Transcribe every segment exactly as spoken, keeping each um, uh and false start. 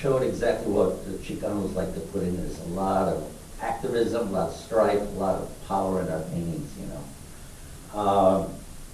showed exactly what the Chicanos like to put in. There's a lot of activism, a lot of strife, a lot of power in our paintings, you know. Um,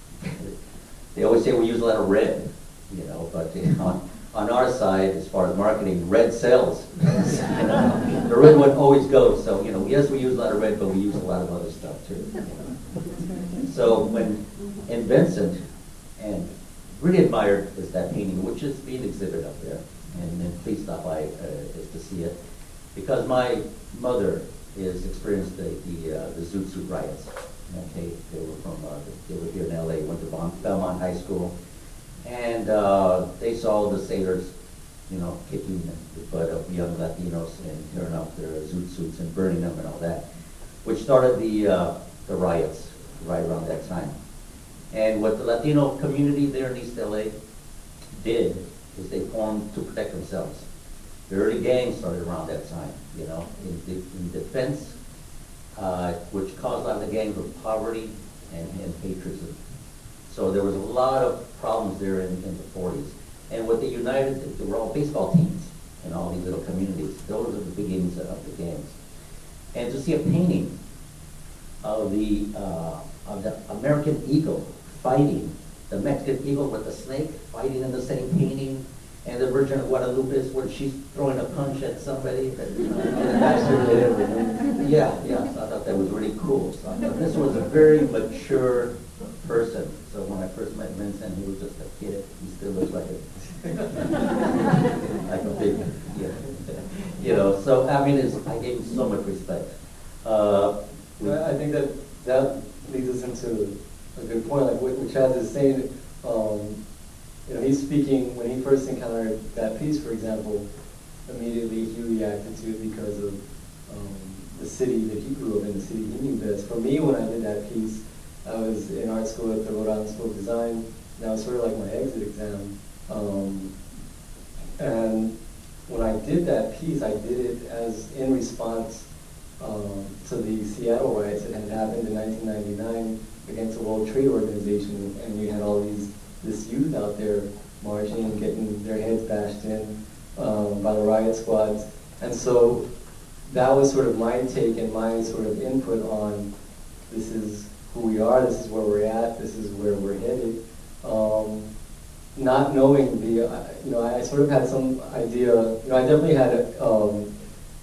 they always say we use a lot of red, you know, but you know, on, on our side, as far as marketing, red sells. You know? The red one always goes. So, you know, yes, we use a lot of red, but we use a lot of other stuff too. You know? So when in Vincent, and really admired is that painting, which is being exhibited up there, and then please stop by uh, is to see it, because my mother is experienced the the, uh, the Zoot Suit riots. Okay, they were from uh, they were here in L A, went to Bon Belmont High School, and uh, they saw the sailors, you know, kicking the butt of young Latinos and tearing off their Zoot Suits and burning them and all that, which started the uh, the riots right around that time. And what the Latino community there in East L A did is they formed to protect themselves. The early gangs started around that time, you know, in, de in defense, uh, which caused a lot of the gangs with poverty and, and patriotism. So there was a lot of problems there in, in the forties. And what they united, they were all baseball teams in all these little communities. Those are the beginnings of the gangs. And to see a painting of the, uh, of the American eagle fighting, the Mexican eagle with the snake fighting in the same painting, and the Virgin of Guadalupe is where she's throwing a punch at somebody. That, you know, and yeah, yeah, so I thought that was really cool. So I thought this was a very mature person. So when I first met Vincent, he was just a kid. He still looks like a, like a big, yeah. You know, so I mean, it's, I gave him so much respect. Uh, well, I think that that leads us into a good point, like what Chaz is saying. Um, you know, he's speaking, when he first encountered that piece, for example, immediately he reacted to it because of um, the city that he grew up in, the city he knew best. For me, when I did that piece, I was in art school at the Rhode Island School of Design, and that was sort of like my exit exam. Um, and when I did that piece, I did it as in response um, to the Seattle riots that had happened in nineteen ninety-nine against the World Trade Organization, and you had all these this youth out there marching and getting their heads bashed in um, by the riot squads. And so that was sort of my take and my sort of input on this is who we are, this is where we're at, this is where we're headed. Um, not knowing the, uh, you know, I sort of had some idea, you know, I definitely had a, um,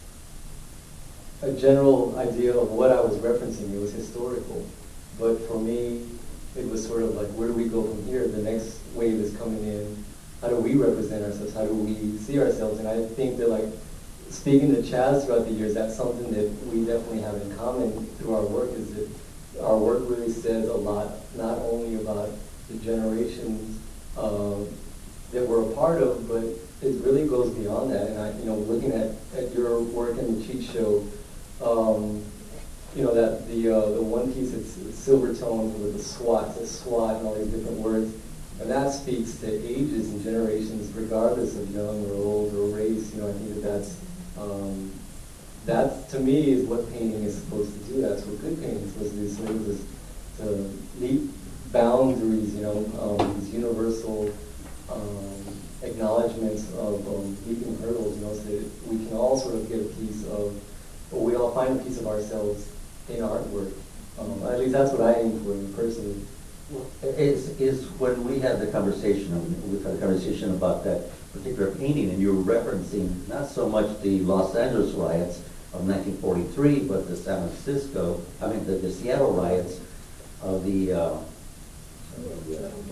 a general idea of what I was referencing. It was historical. But for me, it was sort of like, where do we go from here? The next wave is coming in. How do we represent ourselves? How do we see ourselves? And I think that, like, speaking to Chaz throughout the years, that's something that we definitely have in common through our work, is that our work really says a lot, not only about the generations um, that we're a part of, but it really goes beyond that. And I, you know, looking at, at your work in the Cheat Show, um, you know, that the uh, the one piece, it's, it's silver tones with the SWAT, the SWAT and all these different words, and that speaks to ages and generations, regardless of young or old or race. You know, I think that that's um, that to me is what painting is supposed to do. That's what good painting is supposed to do. So it was to leap boundaries, you know, um, these universal um, acknowledgments of um, leaping hurdles, you know, so that we can all sort of get a piece of, or we all find a piece of ourselves in artwork. Um, at least that's what I aim for personally. Well, is is when we had the conversation, we had a conversation about that particular painting, and you were referencing not so much the Los Angeles riots of nineteen forty-three, but the San Francisco, I mean the, the Seattle riots of the, uh, of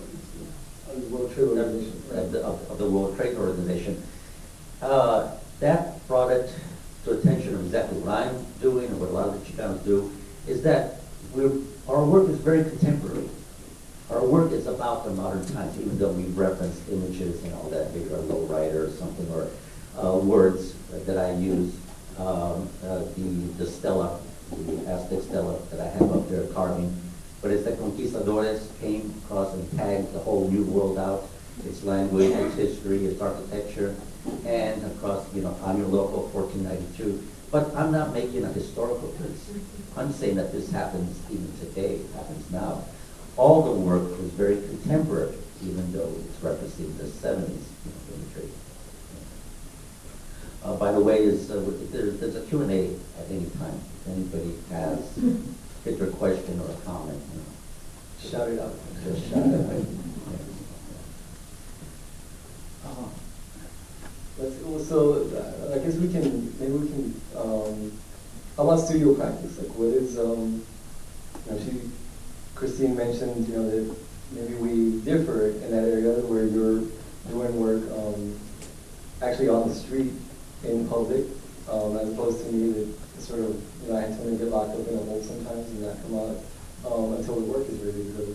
the World Trade Organization. Of the, of, of the World Trade Organization. Uh, that brought it to attention of exactly what I'm doing and what a lot of the Chicanos do, is that we're, our work is very contemporary. Our work is about the modern times, even though we reference images and all that, maybe a low rider or something, or uh, words that I use. Um, uh, the, the stela, the Aztec stela that I have up there carving, but it's the conquistadores came across and tagged the whole New World out, its language, its history, its architecture, and across, you know, Año Loco fourteen ninety-two. But I'm not making a historical piece. I'm saying that this happens even today, it happens now. All the work is very contemporary, even though it's referencing the seventies, you know, imagery. Uh, by the way, is uh, there, there's a Q and A at any time. If anybody has a particular question or a comment, you know, Shout it out. just shout it out. Uh, Let's, also, uh, I guess we can, maybe we can, um, how about studio practice? Like what is, um, you know, she, Christine mentioned, you know, that maybe we differ in that area where you're doing work um, actually on the street in public, um, as opposed to me that sort of, you know, I tend to get locked up in a hole sometimes and not come out um, until the work is ready to go.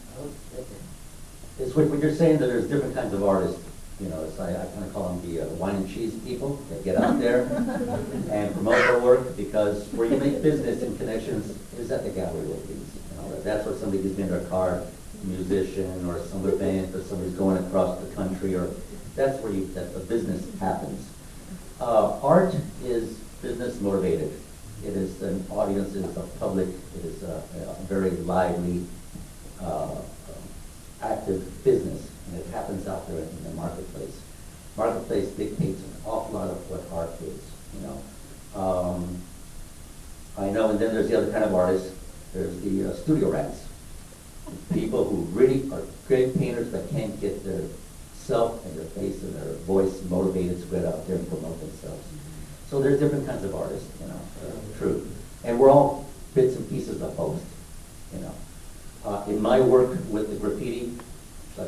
It's what, what you're saying, that there's different kinds of artists. You know, it's, I, I kind of call them the uh, wine and cheese people that get out there and promote their work, because where you make business and connections is at the gallery openings. You know, that's where somebody gives me their card, a musician or some event, or somebody's going across the country, or that's where you, that the business happens. Uh, art is business motivated. It is an audience, it is a public, it is a, a very lively, uh, active business, and it happens out there in the marketplace. Marketplace dictates an awful lot of what art is, you know. Um, I know, and then there's the other kind of artists. There's the uh, studio rats. People who really are great painters but can't get their self and their face and their voice motivated to get out there and promote themselves. So there's different kinds of artists, you know, uh, true. And we're all bits and pieces of both, you know. Uh, in my work with the graffiti, like,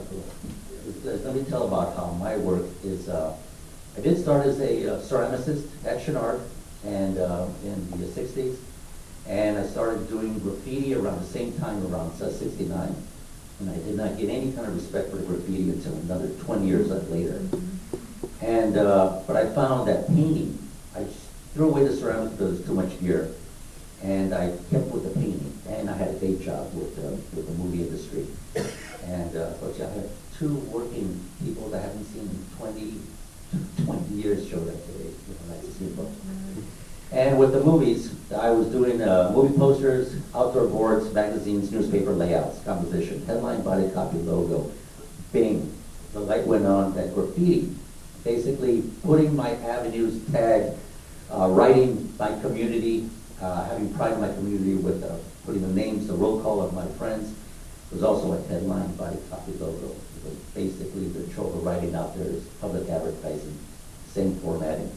let me tell about how my work is. Uh, I did start as a uh, ceramicist at Chenard, and uh, in the sixties, and I started doing graffiti around the same time, around sixty-nine, and I did not get any kind of respect for graffiti until another twenty years later. And uh, but I found that painting, I threw away the ceramics because it was too much gear, and I kept with the painting. And I had a day job with uh, with the movie industry, and uh, but yeah, I had two working people that I haven't seen in twenty, twenty years showed up today. You know, nice to see them. And with the movies, I was doing uh, movie posters, outdoor boards, magazines, newspaper layouts, composition, headline, body copy, logo. Bing, the light went on. That graffiti, basically putting my avenues tag, uh, writing my community, uh, having pride in my community with uh, putting the names, the roll call of my friends. It was also a headline, body copy, logo. It was basically the trope of writing out there is public advertising, same formatting.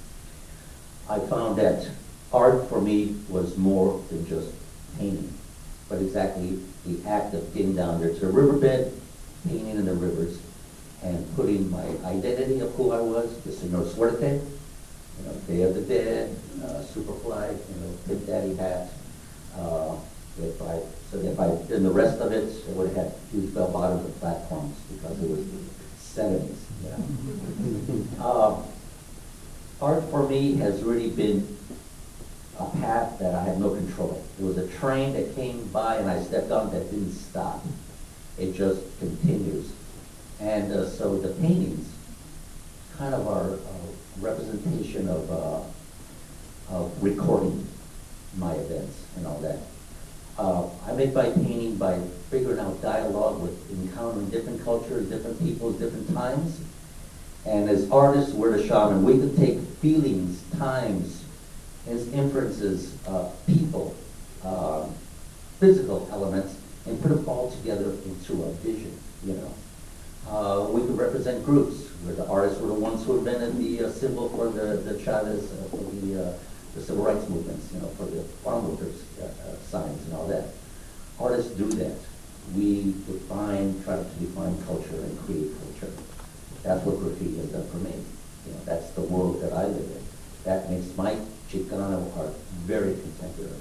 I found that art for me was more than just painting, but exactly the act of getting down there to the riverbed, painting in the rivers, and putting my identity of who I was, the Senor Suerte, you know, Day of the Dead, uh, Superfly, you know, Big Daddy hat. Uh, if I, so if I did the rest of it, it would have had huge bell bottoms and platforms because it was seventies, you know. uh, art for me has really been a path that I had no control. It was a train that came by and I stepped on that didn't stop. It just continues. And uh, so the paintings kind of are a representation of, uh, of recording my events and all that. Uh, I make my painting by figuring out dialogue with encountering different cultures, different peoples, different times. And as artists, we're the shaman. We can take feelings, times, as inferences, uh, people, uh, physical elements, and put them all together into a vision, you know. Uh, we could represent groups, where the artists were the ones who invented the uh, symbol for the, the Chavez, uh, for the, uh, the civil rights movements, you know, for the farm workers uh, uh, signs and all that. Artists do that. We define, try to define culture and create culture. That's what graffiti has done for me. You know, that's the world that I live in. That makes my Chicano art very contemporary.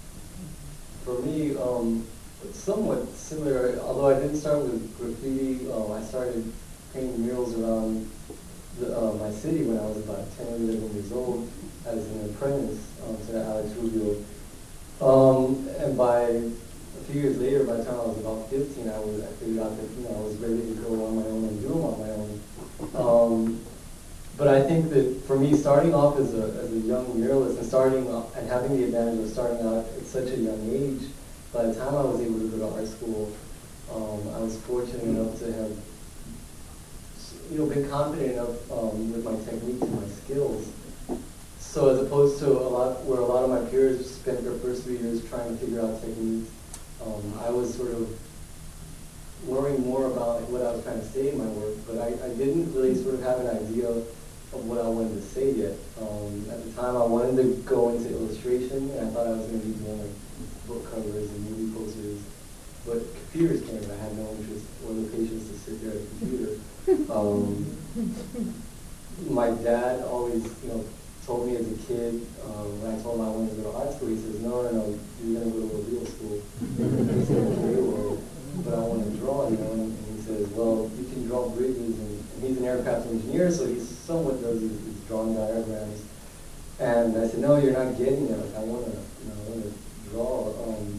For me, um, it's somewhat similar, although I didn't start with graffiti. Um, I started painting murals around the, uh, my city when I was about ten or eleven years old as an apprentice um, to Alex Rubio. Um, and by a few years later, by the time I was about fifteen, I was I figured out that, you know, I was ready to go on my own and do them on my own. Um, but I think that for me, starting off as a, as a young muralist and starting off, and having the advantage of starting out at such a young age, by the time I was able to go to art school, um, I was fortunate enough to have, you know, been confident enough um, with my techniques and my skills opposed to a lot, where a lot of my peers spent their first three years trying to figure out techniques, um, I was sort of worrying more about like, what I was trying to say in my work, but I, I didn't really sort of have an idea of what I wanted to say yet. Um, at the time, I wanted to go into illustration, and I thought I was going to be doing like book covers and movie posters, but computers came, and I had no interest or the patience to sit there at a computer. Um, my dad always, you know, told me as a kid, um, when I told him I wanted to go to art school, he says, no, no, no, you're going to go to a real school. I said, okay, well, but I want to draw, you know, and, and he says, well, you can draw bridges, and, and he's an aircraft engineer, so he somewhat does his, his drawing diagrams. And I said, no, you're not getting it. Like, I want to, you know, I want to draw. Um,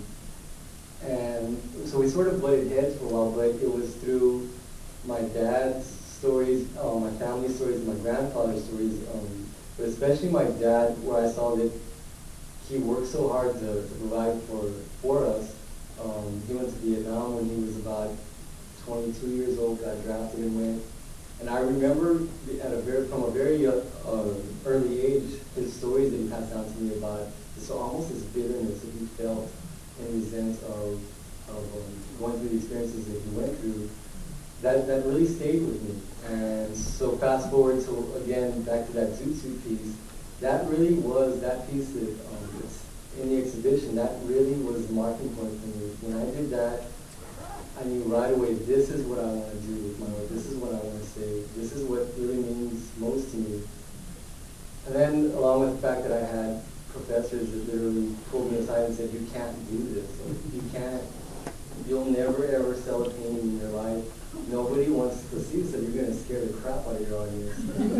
and so we sort of butted heads for a while, but it was through my dad's stories, uh, my family stories, my grandfather's stories, um, but especially my dad, where I saw that he worked so hard to, to provide for, for us. Um, he went to Vietnam when he was about twenty-two years old, got drafted and went. And I remember at a very, from a very uh, uh, early age, his stories that he passed down to me about this, almost this bitterness that he felt in the sense of, of um, going through the experiences that he went through. That, that really stayed with me. And so fast forward to, again, back to that Zoot Suit piece, that really was, that piece that um, it's in the exhibition, that really was the marking point for me. When I did that, I knew right away, this is what I want to do with my work, this is what I want to say, this is what really means most to me. And then, along with the fact that I had professors that literally pulled me aside and said, you can't do this, like, you can't, you'll never ever sell a painting in your life. Nobody wants to see this, so you're going to scare the crap out of your audience.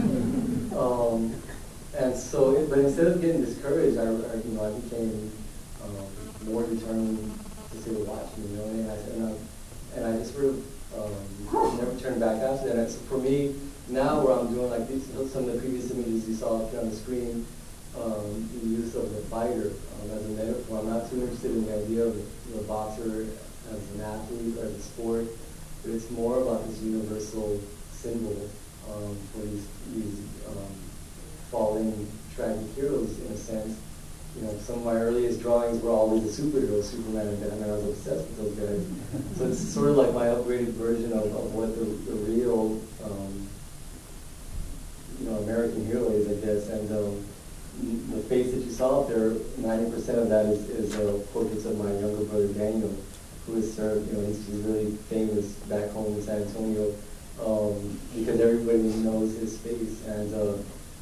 um, and so, it, but instead of getting discouraged, I, I you know, I became um, more determined to say, watch me, you know, and I, and I, and I just sort of um, never turned back after that. And so for me, now where I'm doing like these, some of the previous images you saw up here on the screen, um, the use of the fighter um, as a metaphor. I'm not too interested in the idea of the boxer as an athlete or as a sport. But it's more about this universal symbol um, for these, these um, fallen tragic heroes, in a sense. You know, some of my earliest drawings were always the superheroes, Superman and Batman. I was obsessed with those guys. So it's sort of like my upgraded version of, of what the, the real, um, you know, American hero is, I guess. And um, the face that you saw up there, ninety percent of that is, is uh, portraits of my younger brother Daniel, who has served, you know, he's, he's really famous back home in San Antonio um, because everybody knows his face. And uh,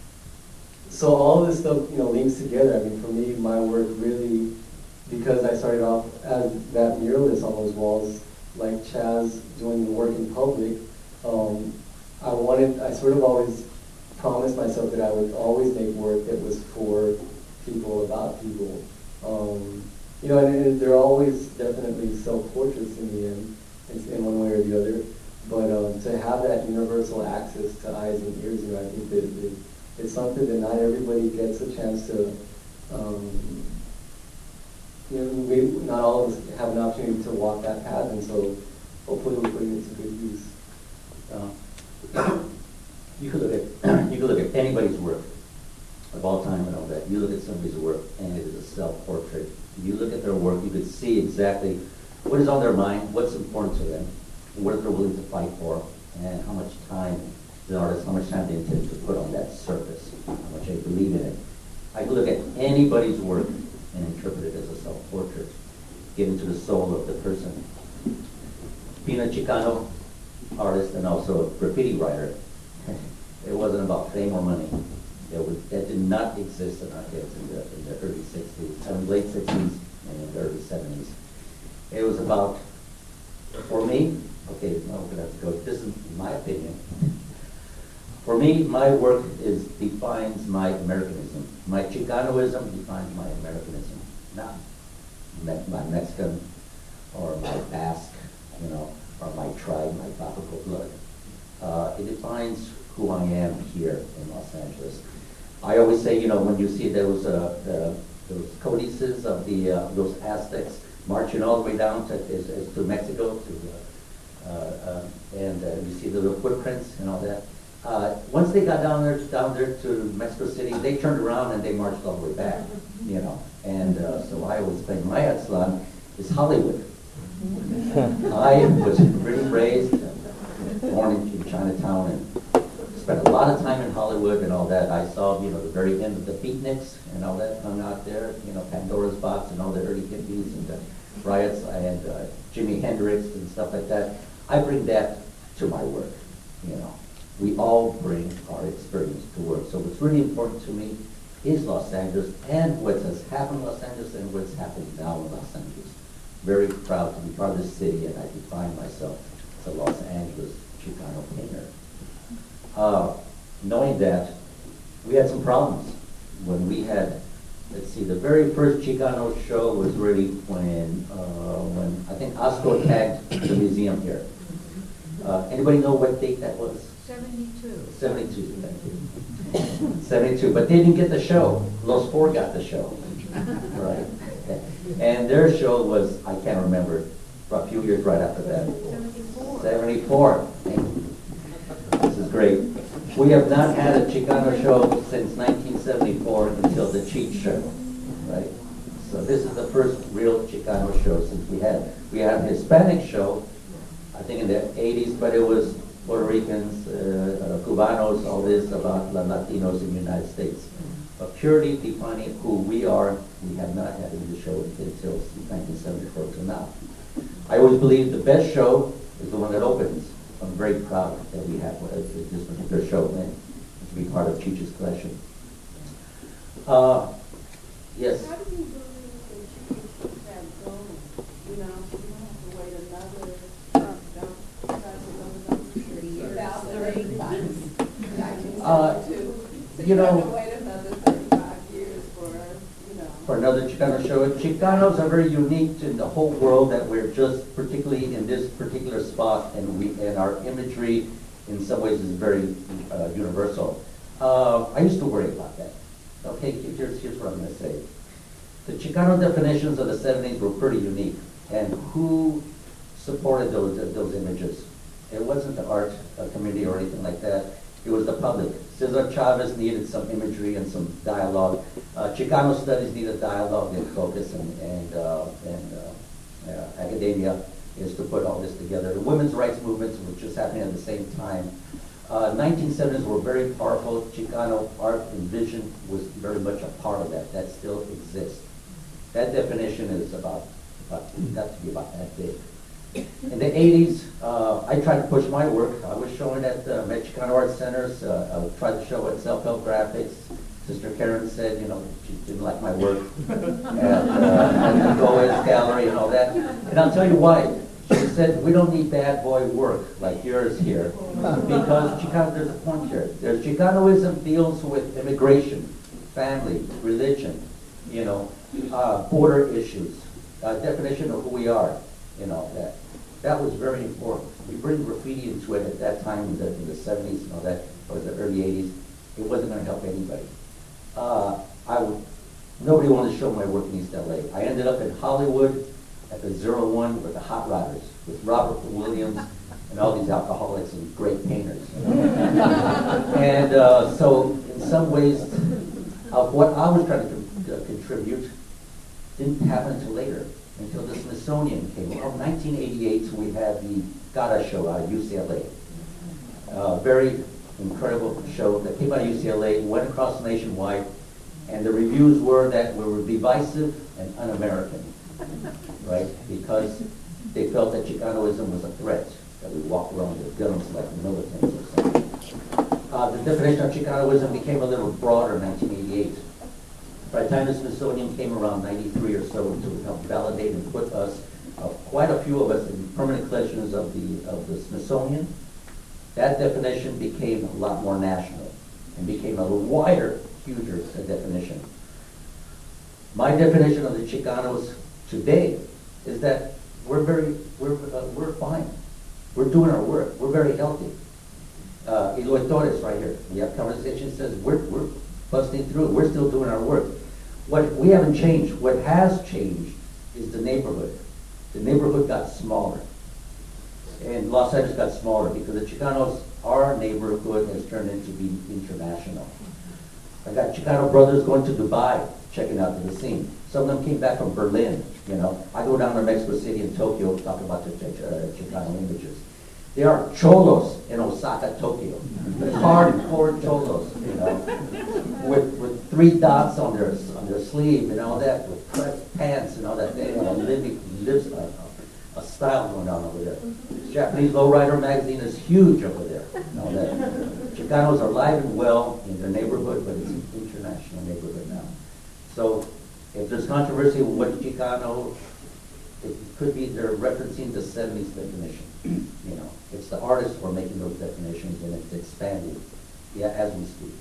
so all this stuff, you know, links together. I mean, for me, my work really, because I started off as that muralist on those walls, like Chaz doing the work in public, um, I wanted, I sort of always promised myself that I would always make work that was for people, about people. Um, You know, and, and they're always definitely self-portraits in the end, in, in one way or the other. But um, to have that universal access to eyes and ears, you know, I think that, that it's something that not everybody gets a chance to, um, you know, we, not all of us have an opportunity to walk that path, and so hopefully we're putting it to good use. Uh, you could look at you could look at anybody's work of all time and all that. You look at somebody's work, and it is a self-portrait. You look at their work, you could see exactly what is on their mind, what's important to them, and what they're willing to fight for, and how much time the artist, how much time they intend to put on that surface, how much they believe in it. I could look at anybody's work and interpret it as a self-portrait, given to the soul of the person. Being a Chicano artist and also a graffiti writer, it wasn't about fame or money. That, was, that did not exist in our kids in the, in the early sixties, I mean, late sixties and in the early seventies. It was about, for me, okay, now we're going to have to go, this is my opinion. For me, my work is defines my Americanism. My Chicanoism defines my Americanism, not me my Mexican or my Basque, you know, or my tribe, my Papaco blood. Uh, it defines who I am here in Los Angeles. I always say, you know, when you see those uh, the, those codices of the uh, those Aztecs marching all the way down to is, is to Mexico, to uh, uh, and uh, you see the little footprints and all that. Uh, once they got down there, down there to Mexico City, they turned around and they marched all the way back, you know. And uh, so I always claim my Aztlan is Hollywood. I was really raised, born in, in Chinatown, and spent a lot of time in Hollywood and all that. I saw, you know, the very end of the beatniks and all that hung out there, you know, Pandora's Box and all the early hippies and the riots and uh, Jimi Hendrix and stuff like that. I bring that to my work, you know. We all bring our experience to work. So what's really important to me is Los Angeles and what has happened in Los Angeles and what's happening now in Los Angeles. Very proud to be part of this city, and I define myself as a Los Angeles Chicano painter. Uh, knowing that, we had some problems when we had, let's see, the very first Chicano show was really when, uh, when I think Osco tagged the museum here. Uh, anybody know what date that was? Seventy-two. Seventy-two, thank you. Seventy-two, but they didn't get the show. Los Four got the show, right? And their show was, I can't remember, a few years right after that. Seventy-four. Seventy-four. This is great. We have not had a Chicano show since nineteen seventy-four until the Cheat Show, right? So this is the first real Chicano show since we had. We had a Hispanic show, I think in the eighties, but it was Puerto Ricans, uh, uh, Cubanos, all this about Latinos in the United States. But purely defining who we are, we have not had in the show until nineteen seventy-four to now. I always believe the best show is the one that opens. I'm very proud that we have uh, this particular show and to be part of Cheech's collection. Uh, yes? How do you believe that you can keep that going? You know, you don't have to wait another, uh, don't try to go another two thousand eight nineteen seventy-two. So you you know- have to wait another thirty-five years for, you know. For another Chicano show. Chicanos are very unique to the whole world that we're just particularly in this particular spot, and we and our imagery in some ways is very uh, universal. Uh, I used to worry about that. Okay, here's, here's what I'm going to say. The Chicano definitions of the seventies were pretty unique, and who supported those, those images? It wasn't the art uh, community or anything like that. It was the public. Cesar Chavez needed some imagery and some dialogue. Uh, Chicano studies needed dialogue and focus, and, and, uh, and uh, uh, academia is to put all this together. The women's rights movements were just happening at the same time. Uh, nineteen seventies were very powerful. Chicano art and vision was very much a part of that. That still exists. That definition is about, about got to be about that big. In the eighties, uh, I tried to push my work. I was showing at uh, Chicano Art Centers. Uh, I tried to show at Self-Help Graphics. Sister Karen said, you know, she didn't like my work. and, uh, and the Goes Gallery and all that. And I'll tell you why. She said, we don't need bad boy work like yours here. Because Chicano, there's a point here. There's Chicanoism deals with immigration, family, religion, you know, uh, border issues, uh, definition of who we are, you know, that. That was very important. We bring graffiti into it at that time in the, in the seventies and all that, or the early eighties. It wasn't going to help anybody. Uh, I would, nobody wanted to show my work in East L A. I ended up in Hollywood at the Zero One with the Hot Rodders, with Robert Williams and all these alcoholics and great painters. You know? and uh, so, in some ways, uh, what I was trying to con uh, contribute didn't happen until later. Until the Smithsonian came. Well, nineteen eighty-eight, we had the Gada show out of U C L A. Uh, very incredible show that came out of U C L A, went across nationwide, and the reviews were that we were divisive and un-American, right? Because they felt that Chicanoism was a threat, that we walked around with guns like militants or something. Uh, the definition of Chicanoism became a little broader in nineteen eighty-eight. By the time the Smithsonian came around ninety-three or so to help validate and put us, uh, quite a few of us in permanent collections of the, of the Smithsonian, that definition became a lot more national and became a wider, huger definition. My definition of the Chicanos today is that we're very, we're, uh, we're fine. We're doing our work. We're very healthy. Uh, Eloy Torres right here, we have conversation, says we're, we're busting through. We're still doing our work. What we haven't changed, what has changed is the neighborhood. The neighborhood got smaller. And Los Angeles got smaller because the Chicanos our neighborhood has turned into being international. I got Chicano brothers going to Dubai, checking out the scene. Some of them came back from Berlin, you know. I go down to Mexico City and Tokyo, talk about the Ch- uh, Chicano images. There are cholos in Osaka, Tokyo. Hardcore cholos, you know, with with three dots on their on their sleeve and all that, with pressed pants and all that. They have a living lives a, a, a style going on over there. Japanese Lowrider magazine is huge over there. And all that. Chicanos are alive and well in their neighborhood, but it's an international neighborhood now. So if there's controversy with what Chicano, it could be they're referencing the seventies definition. You know, it's the artists who are making those definitions, and it's expanding, yeah, as we speak.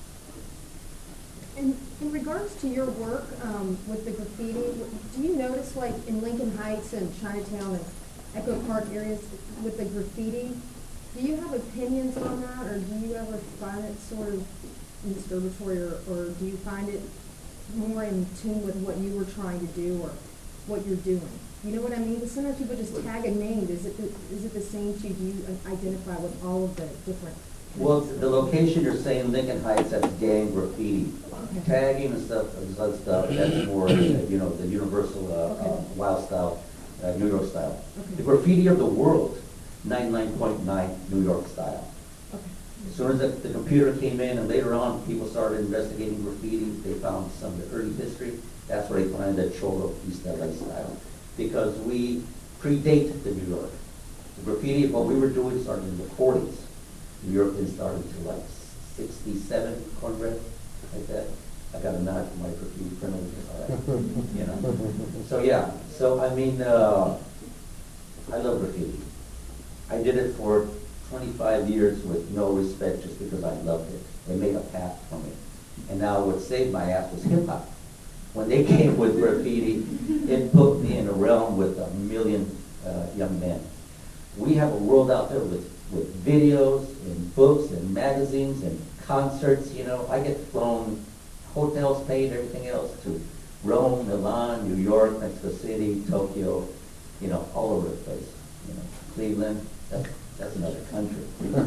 In, in regards to your work um, with the graffiti, do you notice, like in Lincoln Heights and Chinatown and Echo Park areas with the graffiti, do you have opinions on that, or do you ever find it sort of disturbatory, or, or do you find it more in tune with what you were trying to do or what you're doing? You know what I mean? Because sometimes people just tag a name. Is it the, is it the same to you? Do you identify with all of the different? Well, the location you're saying, Lincoln Heights, that's gang graffiti. Okay. Tagging and stuff, and such stuff, that's more, uh, you know, the universal uh, Okay. uh, wild style, uh, New York style. Okay. The graffiti of the world, ninety-nine point nine New York style. Okay. As soon as the, the computer came in and later on people started investigating graffiti, they found some of the early history. That's where they find the Cholo East L A style. Because we predate the New York. The graffiti, what we were doing started in the forties. New York didn't start until like sixty-seven, cornbread, like that. I got a nod from my graffiti criminals, all right, you know. So yeah, so I mean, uh, I love graffiti. I did it for twenty-five years with no respect just because I loved it. They made a path for me. And now what saved my ass was hip hop. When they came with graffiti, it put me in a realm with a million uh, young men. We have a world out there with, with videos and books and magazines and concerts, you know. I get flown, hotels paid, everything else, to Rome, Milan, New York, Mexico City, Tokyo, you know, all over the place. You know, Cleveland, that's, that's another country.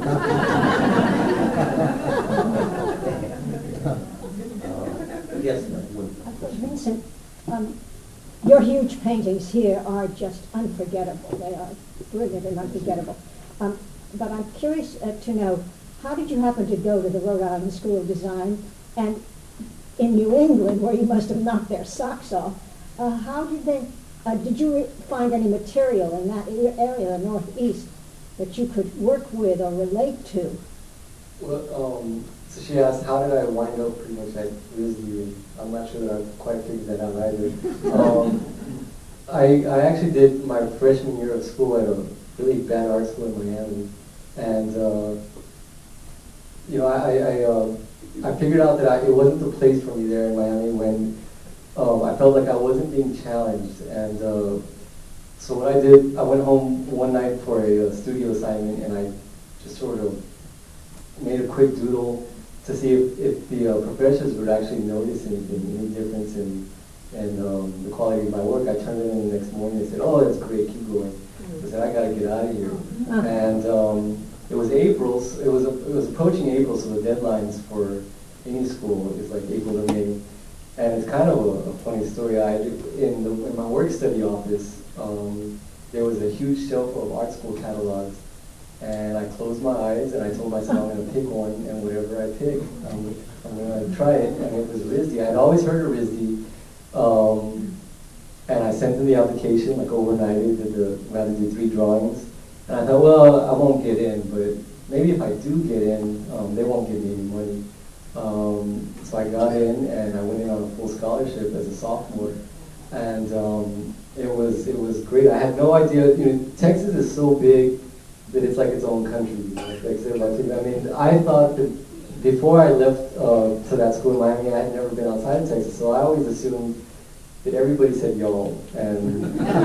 uh, yes, ma'am. Vincent, um, your huge paintings here are just unforgettable. They are brilliant and unforgettable. Um, but I'm curious uh, to know, how did you happen to go to the Rhode Island School of Design? And in New England, where you must have knocked their socks off, uh, how did they, uh, did you find any material in that area, the Northeast, that you could work with or relate to? Well, um, so she asked, how did I wind up pretty much at RISD? I'm not sure that I've quite figured that out either. um, I, I actually did my freshman year of school at a really bad art school in Miami. And, uh, you know, I, I, uh, I figured out that I, it wasn't the place for me there in Miami when um, I felt like I wasn't being challenged. And uh, so what I did, I went home one night for a, a studio assignment, and I just sort of made a quick doodle to see if, if the uh, professors would actually notice anything, any difference in, in um, the quality of my work. I turned it in the next morning and said, oh, that's great, keep going. I said, I got to get out of here. And um, it was April, so it was, a, it was approaching April, so the deadlines for any school is like April to May. And it's kind of a, a funny story. I, in, the, in my work study office, um, there was a huge shelf of art school catalogs. And I closed my eyes and I told myself I'm going to pick one, and whatever I pick, I'm, I'm going to try it. And it was RISD. I had always heard of RISD. Um, and I sent in the application like overnight. I did the, rather did three drawings. And I thought, well, I won't get in, but maybe if I do get in, um, they won't give me any money. Um, so I got in, and I went in on a full scholarship as a sophomore. And um, it was it was great. I had no idea. You know, Texas is so big that it's like its own country. Like I said, I mean, I thought that before I left uh, to that school in Miami, I had never been outside of Texas, so I always assumed that everybody said y'all, and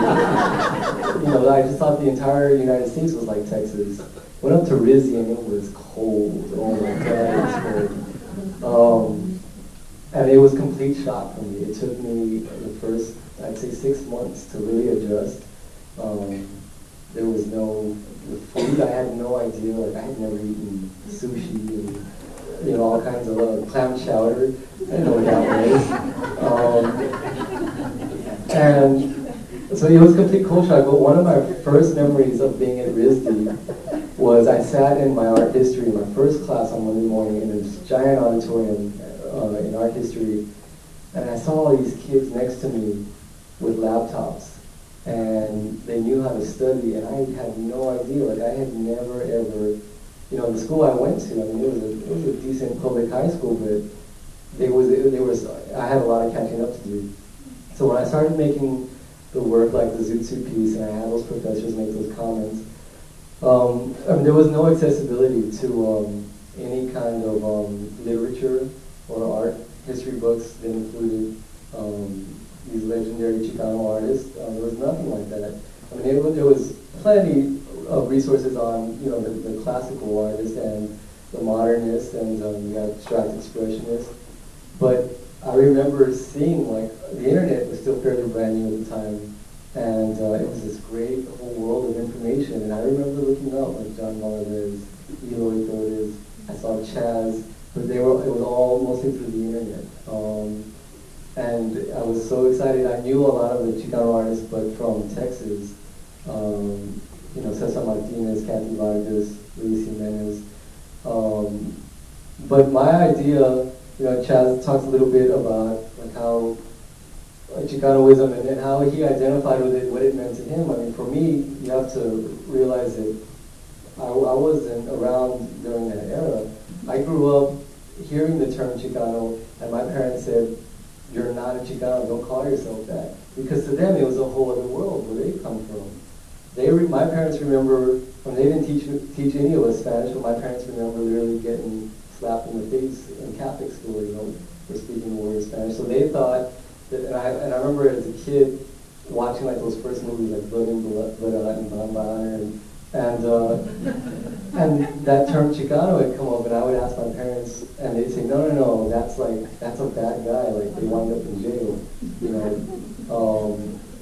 you know, I just thought the entire United States was like Texas. Went up to RISD and it was cold. Oh my God, it was cold. Um, and it was a complete shock for me. It took me the first, I'd say, six months to really adjust. Um, there was no the food. I had no idea. Like I had never eaten sushi and you know all kinds of uh, clam chowder. I didn't know what that was. Um, and so it was a complete culture shock. But one of my first memories of being at R I S D was I sat in my art history, my first class on Monday morning in this giant auditorium uh, in art history, and I saw all these kids next to me with laptops, and they knew how to study, and I had no idea. Like I had never ever, you know, the school I went to. I mean, it was a, it was a decent public high school, but there was there was I had a lot of catching up to do. So when I started making the work like the Zoot Suit piece, and I had those professors make those comments. Um, I mean, there was no accessibility to um, any kind of um, literature or art history books that included um, these legendary Chicano artists. Uh, there was nothing like that. I mean, it, there was plenty of resources on, you know, the, the classical artists and the modernists, and um, you got abstract expressionists. But I remember seeing, like, the internet was still fairly brand new at the time. And uh, it was this great whole world of information. And I remember looking up like John Valdez, Eloy Torres, I saw Chaz, but they were, it was all mostly through the internet. Um, and I was so excited. I knew a lot of the Chicano artists, but from Texas. Um, you know, Cesar Martinez, Kathy Vargas, Luis Jimenez. Um, but my idea, you know, Chaz talks a little bit about like how Uh, Chicanoism and, and how he identified with it, what it meant to him. I mean, for me, you have to realize that I, I wasn't around during that era. I grew up hearing the term Chicano, and my parents said, "You're not a Chicano, don't call yourself that." Because to them, it was a whole other world where they come from. They, re my parents remember, when they didn't teach, teach any of us Spanish, but my parents remember literally getting slapped in the face in Catholic school, you know, for speaking the word Spanish. So they thought, And I, and I remember as a kid watching like those first movies like Blood and Blood, Blood and Bamba, and and uh, and that term Chicano had come up, and I would ask my parents, and they'd say, no, no, no, that's like that's a bad guy, like they wind up in jail, you know. Um,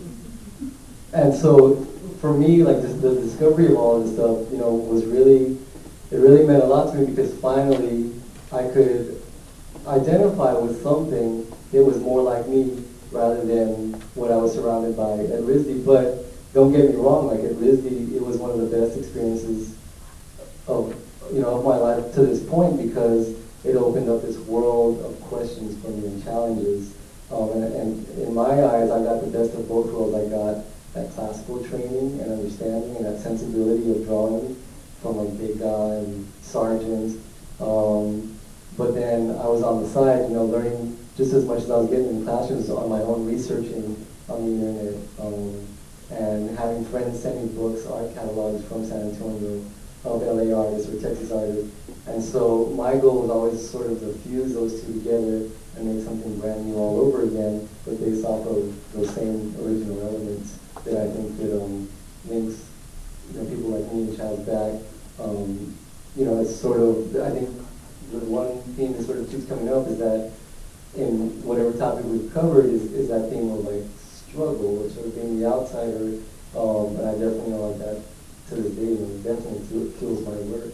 and so for me, like this, the discovery of all this stuff, you know, was really it really meant a lot to me because finally I could identify with something. It was more like me rather than what I was surrounded by at R I S D. But don't get me wrong, like at R I S D, it was one of the best experiences of you know of my life to this point because it opened up this world of questions for me and challenges. Um, and, and in my eyes, I got the best of both worlds. I got that classical training and understanding and that sensibility of drawing from like Degas and Sargent. Um, but then I was on the side, you know, learning just as much as I was getting in classrooms on my own, researching on the internet, um, and having friends send me books, art catalogs from San Antonio, of L A artists or Texas artists. And so my goal was always sort of to fuse those two together and make something brand new all over again, but based off of those same original elements that I think that um, links you know, people like me and Chaz back. Um, you know, it's sort of, I think the one theme that sort of keeps coming up is that in whatever topic we've covered is, is that theme of like struggle or sort of being the outsider, um, and I definitely know like that to this day, and it definitely fuels my work.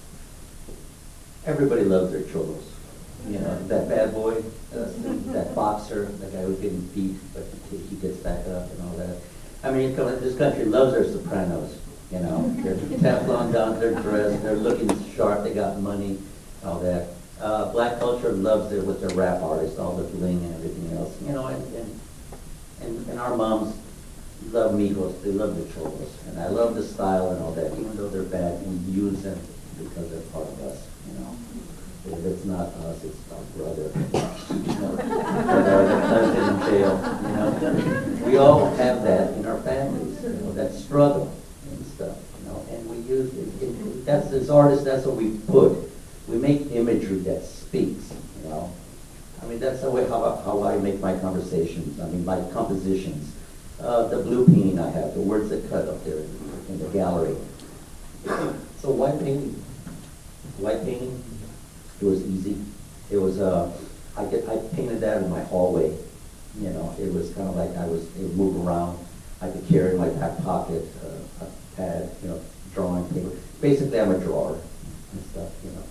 Everybody loves their cholos. You know, that bad boy, uh, that boxer, the guy who's getting beat, but he, he gets back up and all that. I mean, this country loves their sopranos. You know, they're Teflon down their dress, they're looking sharp, they got money, all that. Uh, black culture loves their with their rap artists, all the bling and everything else. You know, and and, and, and our moms love Migos, they love the cholos, and I love the style and all that. Even though they're bad, we use them because they're part of us. You know, if it's not us, it's our brother, you know, or the cousin in jail. You know, we all have that in our families. You know, that struggle and stuff. You know, and we use it. it that's as artists. That's what we put. We make imagery that speaks, you know. I mean, that's the way how, how I make my conversations, I mean, my compositions. Uh, the blue painting I have, the words that cut up there in the gallery. So white painting, white painting, it was easy. It was, uh, I, get, I painted that in my hallway. You know, it was kind of like I was, it would move around. I could carry in my back pocket, uh, a pad, you know, drawing paper. Basically, I'm a drawer and stuff, you know.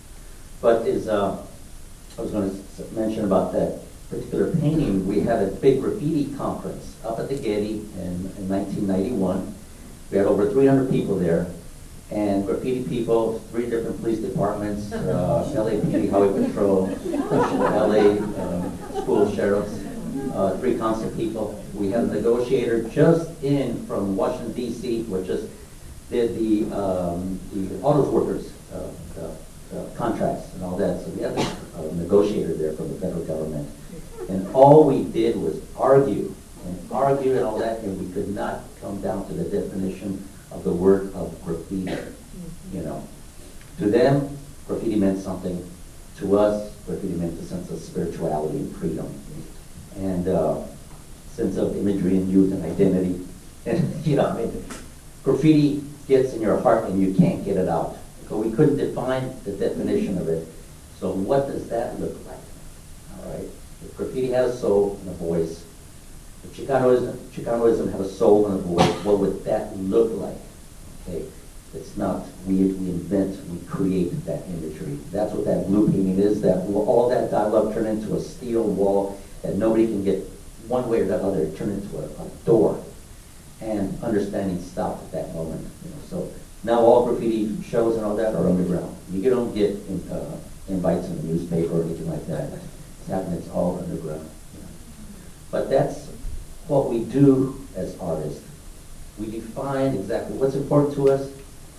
But is, uh, I was going to mention about that particular painting. We had a big graffiti conference up at the Getty in, in nineteen ninety-one. We had over three hundred people there, and graffiti people, three different police departments, uh, L A P D Highway Patrol, L A um, school sheriffs, uh, three council people. We had a negotiator just in from Washington D C, which just did the um, the autos workers uh, uh, uh, contracts and all that. So we had a, a negotiator there from the federal government, and all we did was argue and argue and all that, and we could not come down to the definition of the word of graffiti. You know, to them, graffiti meant something. To us, graffiti meant a sense of spirituality and freedom, and uh, sense of imagery and youth and identity. And you know, I mean, graffiti gets in your heart and you can't get it out. So we couldn't define the definition of it. So what does that look like? All right. If graffiti has a soul and a voice, if Chicanoism, Chicanoism had a soul and a voice, what would that look like? Okay. It's not we, we invent, we create that imagery. That's what that blue painting is. That all that dialogue turned into a steel wall that nobody can get one way or the other. It turned into a, a door. And understanding stopped at that moment. You know, so now all graffiti shows and all that are underground. You don't get in, uh, invites in the newspaper or anything like that. It's happening. It's all underground. You know. But that's what we do as artists. We define exactly what's important to us,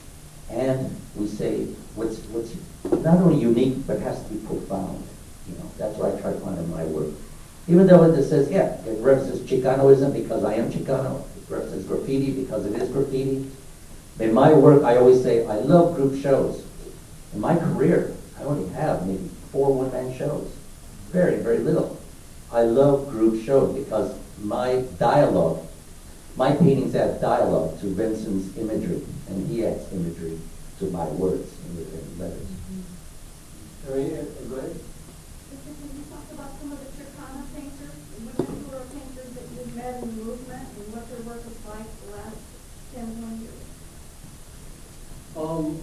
and we say what's what's not only unique but has to be profound. You know, that's what I try to find in my work. Even though it says, yeah, it represents Chicanoism because I am Chicano. Represents graffiti because it is graffiti. In my work, I always say I love group shows. In my career, I only have maybe four one-man shows. Very, very little. I love group shows because my dialogue, my paintings add dialogue to Vincent's imagery, and he adds imagery to my words and letters. Mm-hmm. All right, uh, go ahead. Can you talk about some of the Chicano painters, women who are painters that you've met in the movement, and what their work was like the last ten, twenty years? Um,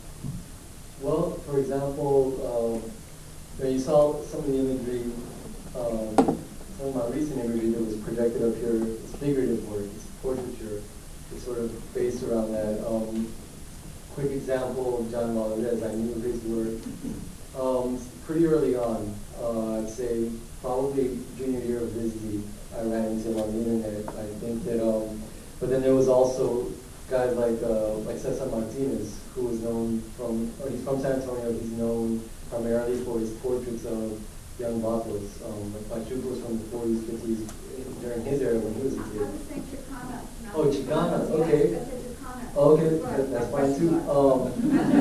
well, for example, um, you know, you saw some of the imagery, um, some of my recent imagery that was projected up here. It's figurative work, it's portraiture. It's sort of based around that. Um, quick example, John Valadez, I knew his work um, pretty early on. Uh, I'd say probably junior year of Visby, I ran into him on the internet. I think that, um, but then there was also guys like uh, like Cesar Martinez, who was known from, or he's from San Antonio. He's known primarily for his portraits of young vatos. Um, like Pachucos from the forties, fifties, during his era when he was a I kid. was saying Chicana. not Oh, Chicana, okay. Yes, I said Chicana. Oh, okay, that- that's fine too. Um,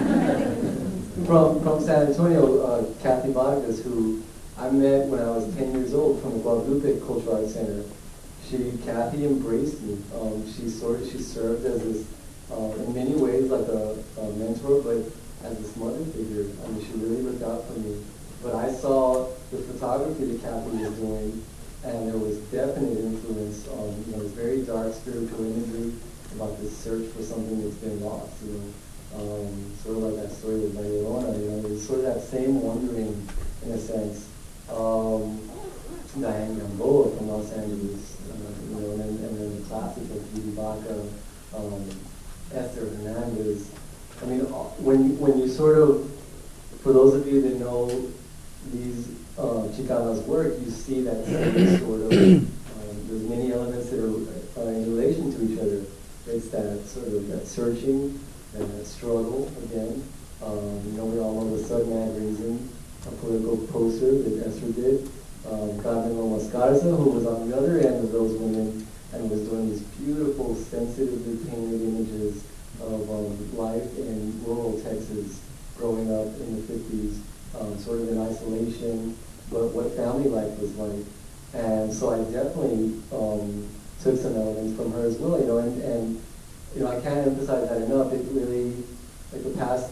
from from San Antonio, uh, Kathy Vargas, who I met when I was ten years old from the Guadalupe Cultural Arts Center. She, Kathy embraced me. Um, she sort of, she served as this, uh, in many ways, like a, a mentor, but as this mother figure. I mean, she really looked out for me. But I saw the photography that Kathy was doing, and there was definite influence on, you know, this very dark spiritual imagery about this search for something that's been lost, you know. Um, sort of like that story with Marilona, you know, it was sort of that same wondering, in a sense. Um, Diane Gamboa from Los Angeles, uh, you know, and then, and then the classics like Judy Baca, um, Esther Hernandez. I mean, when when you sort of, for those of you that know these uh, Chicanos' work, you see that same sort of, um, there's many elements that are uh, in relation to each other. It's that sort of that searching, and that struggle again. Um, you know, we all know the Sudman Reason, a political poster that Esther did. Um, Carmen Lomas Garza, who was on the other end of those women and was doing these beautiful, sensitively painted images of um, life in rural Texas growing up in the fifties, um, sort of in isolation, but what family life was like. And so I definitely um, took some elements from her as well, you know, and, and you know, I can't emphasize that enough. It really, like the past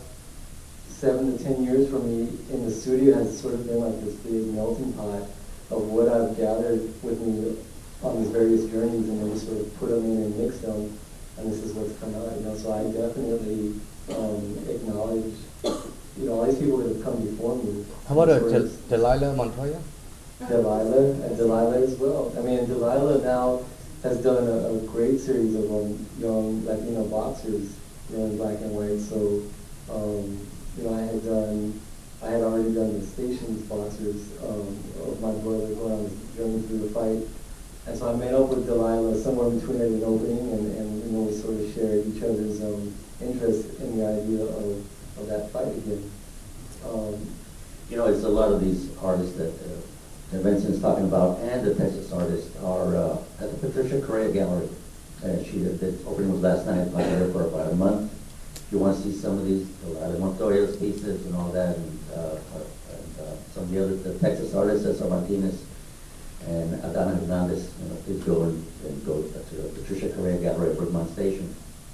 seven to ten years for me in the studio has sort of been like this big melting pot of what I've gathered with me on these various journeys, and then we sort of put them in and mix them, and this is what's come out, you know, so I definitely um, acknowledge, you know, all these people that have come before me. How about uh, Sort Del- of- Delilah Montoya? Delilah, and Delilah as well. I mean, Delilah now has done a, a great series of um, young Latino boxers, you know, in black and white. So, um, you know, I had done, I had already done the Stations boxers um, of my brother going on his journey through the fight. And so I met up with Delilah somewhere between at an opening, and, and you know, we sort of shared each other's um, interest in the idea of, of that fight again. Um, You know, it's a lot of these artists that uh, that Vincent's talking about, and the Texas artists are uh, at the Patricia Correa Gallery. And she did, the opening was last night. I was there for about a month. If you want to see some of these, Delilah Montoya's pieces and all that, and, uh, and uh, some of the other the Texas artists, Cesar Martinez and Adana Hernandez, you know, please go and, and go to the Patricia Correa Gallery at Brookmont Station.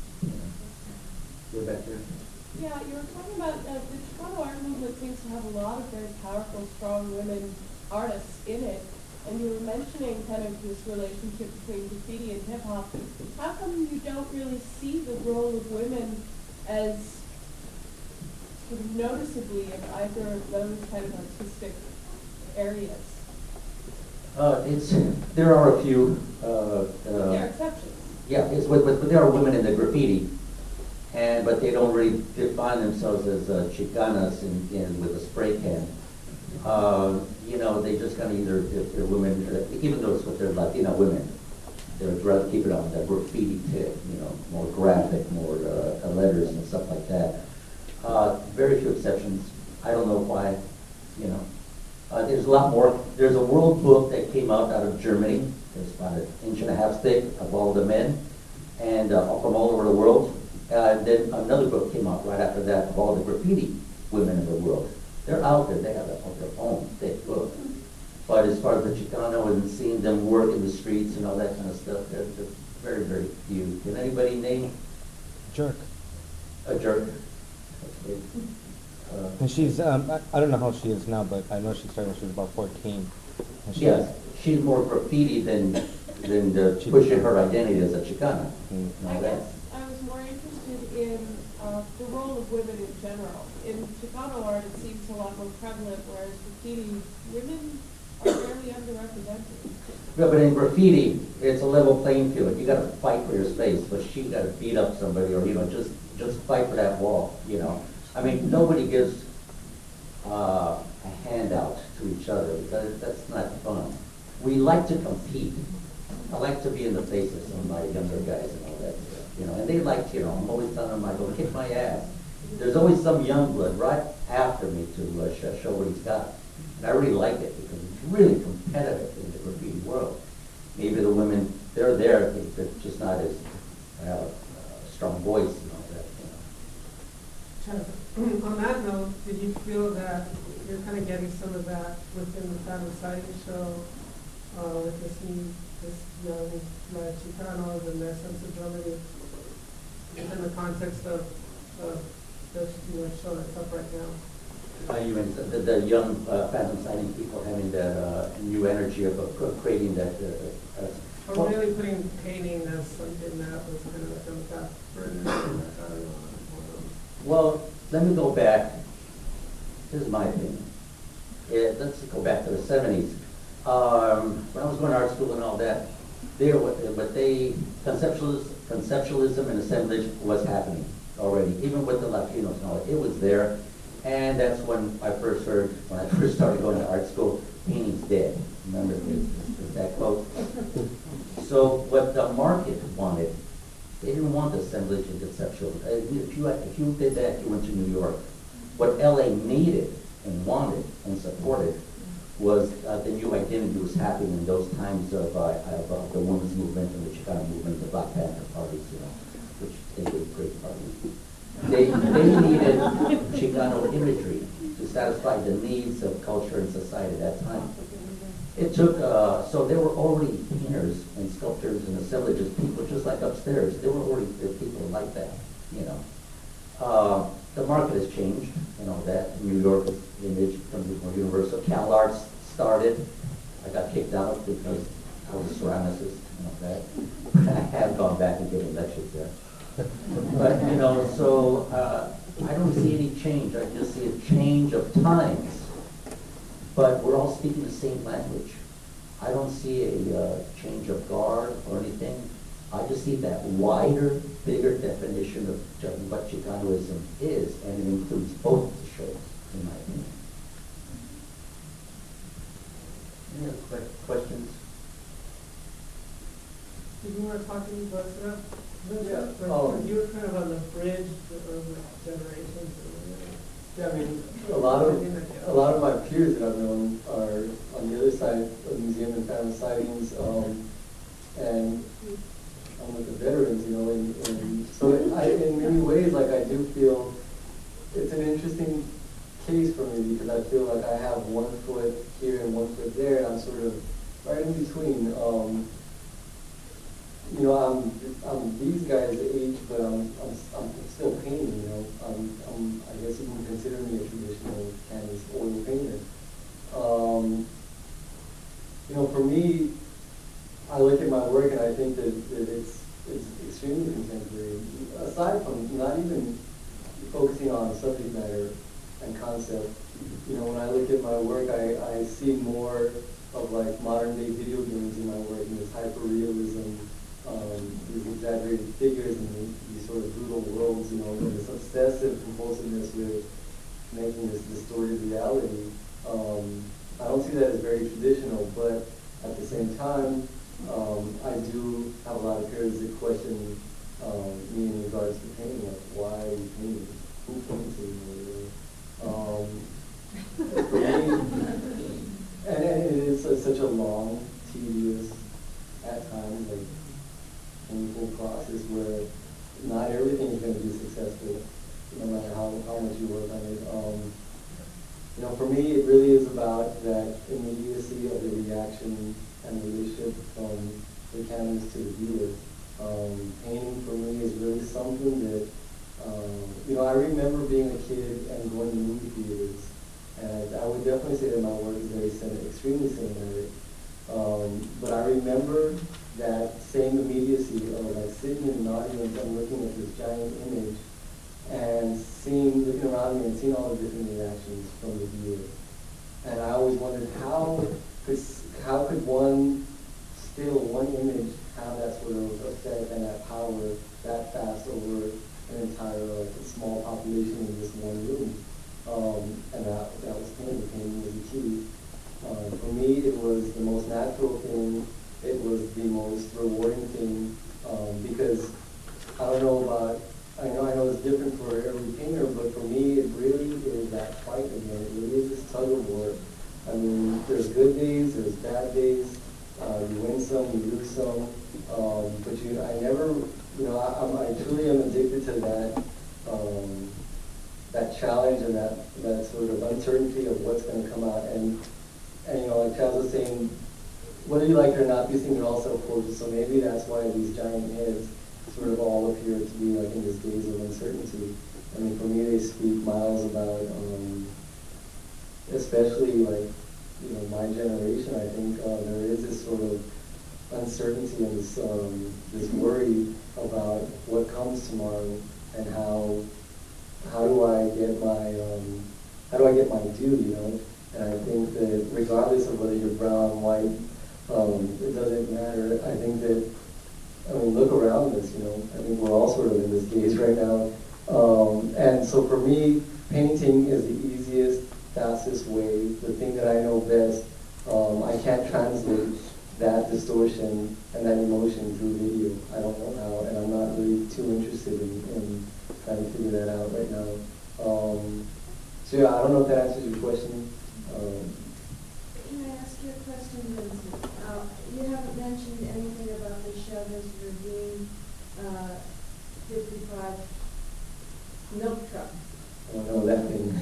You're back there. Yeah, you were talking about uh, the Chicago art movement seems to have a lot of very powerful, strong women artists in it, and you were mentioning kind of this relationship between graffiti and hip hop. How come you don't really see the role of women as sort of noticeably in either of those kind of artistic areas? Uh, it's there are a few. Uh, uh, There are exceptions. Yeah, it's, but, but there are women in the graffiti, and but they don't really define themselves as uh, Chicanas in, in with a spray can. Uh, you know, they just kind of either if they're women, uh, even though it's with their Latina women, they would rather keep it on that graffiti tip. You know, more graphic, more uh, letters and stuff like that. Uh, very few exceptions. I don't know why. You know, uh, there's a lot more. There's a world book that came out out of Germany. It's about an inch and a half thick of all the men, and uh, from all over the world. Uh, then another book came out right after that of all the graffiti women in the world. They're out there. They have a, their own thick book. But as far as the Chicano and seeing them work in the streets and all that kind of stuff, they're just very, very few. Can anybody name Jerk. a jerk? Okay. Uh, And she's, um, I, I don't know how she is now, but I know she started when she was about fourteen. And she- yes, she's more graffiti than than the pushing her identity as a Chicana. Mm. And all I that. guess I was more interested in uh, the role of women in general. In Chicano art, it seems a lot more prevalent, whereas graffiti, women are fairly underrepresented. Yeah, but in graffiti, it's a level playing field. You got to fight for your space, but she got to beat up somebody, or you know, just just fight for that wall. You know, I mean, nobody gives uh, a handout to each other because that's not fun. We like to compete. I like to be in the face of some of my younger guys and all that stuff. You know, and they like, you know, I'm always telling them, I go kick my ass. There's always some young blood right after me to uh, sh- show what he's got. And I really like it because it's really competitive in the graffiti world. Maybe the women, they're there, but they're just not as uh, uh, strong voice and all that, you know. Jennifer, on that note, did you feel that you're kind of getting some of that within the Phantom Sighting show, uh, with this new, this young uh, Chicanos and their sensibility within the context of, of this, you know, show that's up right now? Uh, you mean the, the young uh, Phantom Sighting people having that uh, new energy of uh, creating that. Uh, uh, Or well, really putting painting as something that was kind of some of that further, I don't know. well, let me go back. This is my opinion. Yeah, let's go back to the seventies. Um, when I was going to art school and all that, there, wa- but they conceptualism, conceptualism and assemblage was happening already, even with the Latinos and all that. It was there. And that's when I first heard, when I first started going to art school, painting's dead. Remember this, this, that quote? So what the market wanted, they didn't want assemblage and conceptual. Uh, If you, if you did that, you went to New York. What L A needed and wanted and supported was uh, the new identity was happening in those times of, uh, of uh, the women's movement and the Chicano movement, the Black Panther parties, you know, which they were great parties. They, they needed Chicano imagery to satisfy the needs of culture and society at that time. It took, uh, so there were already painters and sculptors and assemblages, people just like upstairs. There were already there were people like that, you know. Uh, the market has changed, you know, that New York image becomes more universal. Cal Arts started. I got kicked out because I was a ceramicist, okay? I have gone back and given lectures there. But, you know, so, uh, I don't see any change, I just see a change of times. But we're all speaking the same language. I don't see a, uh, change of guard or anything. I just see that wider, bigger definition of Ch- what Chicanoism is, and it includes both the shows, in my opinion. Any other que- questions? Did you want to talk to me about that? Yeah, Like, um, you were kind of on the bridge of like generations or whatever. Yeah, I mean, a lot of, a lot of my peers that I've known are on the other side of the museum and family sightings, um, and I'm with the veterans, you know, and, and so I, in many ways, like, I do feel it's an interesting case for me because I feel like I have one foot here and one foot there, and I'm sort of right in between. Um, you know, I'm, I'm these guys' age, but I'm, I'm, I'm still painting, you know. I'm, I'm, I guess you can consider me a traditional canvas oil painter. Um, you know, for me, I look at my work and I think that, that it's, it's extremely contemporary. Aside from not even focusing on subject matter and concept, you know, when I look at my work, I, I see more of like modern day video games in my work, and this hyper-realism, um, these exaggerated figures and these, these sort of brutal worlds, you know, and this obsessive compulsiveness with making this distorted reality. Um, I don't see that as very traditional, but at the same time, um, I do have a lot of peers that question um, me in regards to painting, like, why are you painting? Who paints anymore? Um, for me, and, and it is a, such a long, tedious, at times, like, painful process where not everything is going to be successful, no matter how, how much you work on it. Um, you know, for me, it really is about that immediacy of the reaction and relationship from the canvas to the viewer. Um, painting for me is really something that, um, you know, I remember being a kid and going to movie theaters, and I would definitely say that my work is very cin- extremely cinematic. Um, but I remember that same immediacy of like sitting in an audience and looking at this giant image and seeing, looking around me and seeing all the different reactions from the viewer. And I always wondered how could, how could one still, one image have that sort of effect and that power that fast over an entire like, small population in this one room. Um, and that, that was painting. Painting was the key. Uh, for me, it was the most natural thing. It was the most rewarding thing um, because I don't know about, I know I know it's different for every painter, but for me, it really is that fight again. It really is this tug of war. I mean, there's good days, there's bad days. Uh, you win some, you lose some. Um, but you, I never, you know, I, I'm, I truly am addicted to that. Um, that challenge and that, that sort of uncertainty of what's going to come out. And, and you know, like Chaz was saying, whether you like it or not, these things are all self-forged. So maybe that's why these giant heads sort of all appear to be like in this days of uncertainty. I mean, for me, they speak miles about, um, especially like, you know, my generation. I think uh, there is this sort of uncertainty and this, um, this worry about what comes tomorrow and how how do I get my um, how do I get my due, you know? And I think that regardless of whether you're brown, white, um, it doesn't matter. I think that, I mean, look around us, you know. I think we're all sort of in this daze right now. Um, and so for me, painting is the easiest, fastest way, the thing that I know best. Um, I can't translate that distortion and that emotion through video. I don't know how, and I'm not really too interested in, in trying to figure that out right now. Um, so yeah, I don't know if that answers your question. Um, Can I ask you a question, Vincent? Uh, you haven't mentioned anything about the Chavez Ravine uh, fifty-five milk truck. I don't know that thing.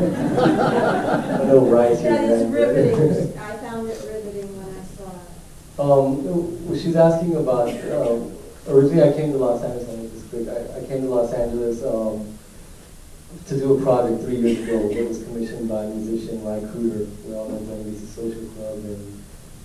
I know rice. That is riveting. I found it riveting when I saw it. Um, well, she's asking about, um, originally I came to Los Angeles, I'll make this quick. I, I came to Los Angeles um, to do a project three years ago that was commissioned by musician Ry Cruder. We all know Glen Lisa Social Club, and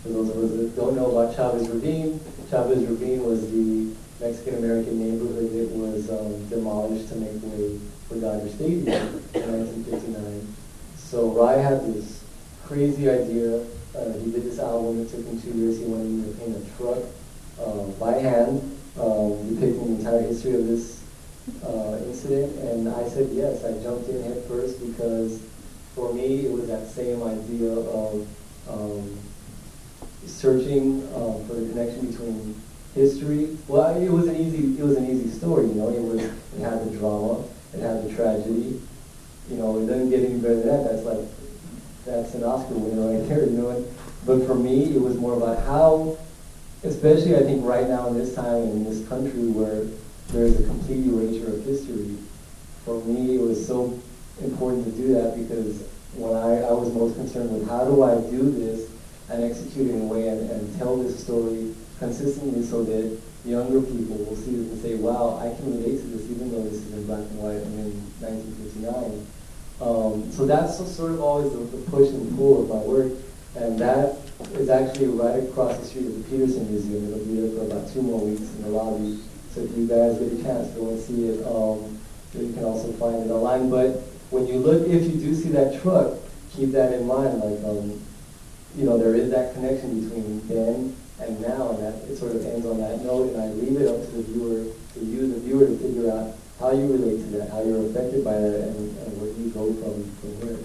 For those of us that don't know about Chavez Ravine, Chavez Ravine was the Mexican-American neighborhood that was um, demolished to make way for Dodger Stadium in nineteen fifty-nine. So Rai had this crazy idea. Uh, he did this album. It took him two years. He wanted me to paint a truck uh, by hand, um, depicting the entire history of this uh, incident. And I said yes. I jumped in head first because for me it was that same idea of um, searching um, for the connection between history. Well, it was an easy it was an easy story. You know, it was it had the drama, it had the tragedy. You know, it doesn't get any better than that. That's like that's an Oscar winner right there, you know. But for me, it was more about how, especially I think right now in this time in this country where there's a complete erasure of history, for me it was so important to do that because when I, I was most concerned with how do I do this and execute it in a way and, and tell this story consistently so that younger people will see this and say, wow, I can relate to this even though this is in black and white and in nineteen fifty-nine. Um, so that's sort of always the, the push and pull of my work, and that is actually right across the street of the Peterson Museum. It'll be there for about two more weeks in the lobby. So if you guys get a chance to go and see it, um, you can also find it online. But when you look, if you do see that truck, keep that in mind. Like, um, you know, there is that connection between then and now, and that it sort of ends on that note. And I leave it up to the viewer, to you, the viewer, to figure out how you relate to that, how you're affected by that, and, and where you go from, from here.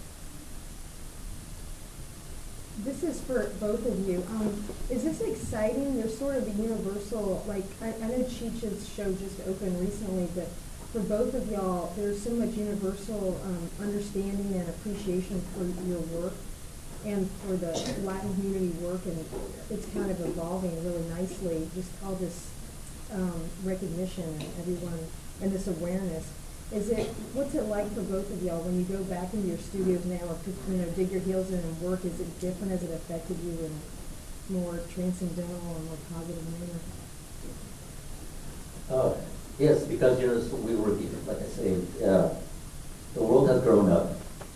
This is for both of you. Um, is this exciting? There's sort of a universal, like, I, I know Cheech's show just opened recently, but for both of y'all, there's so much universal um, understanding and appreciation for your work and for the Latin community work, and it's kind of evolving really nicely, just all this um, recognition and everyone, and this awareness. Is it, what's it like for both of y'all when you go back into your studios now or, you know, dig your heels in and work? Is it different? Has it affected you in a more transcendental or more positive manner? Oh, yes, because, you know, so we were, like I say, uh, the world has grown up,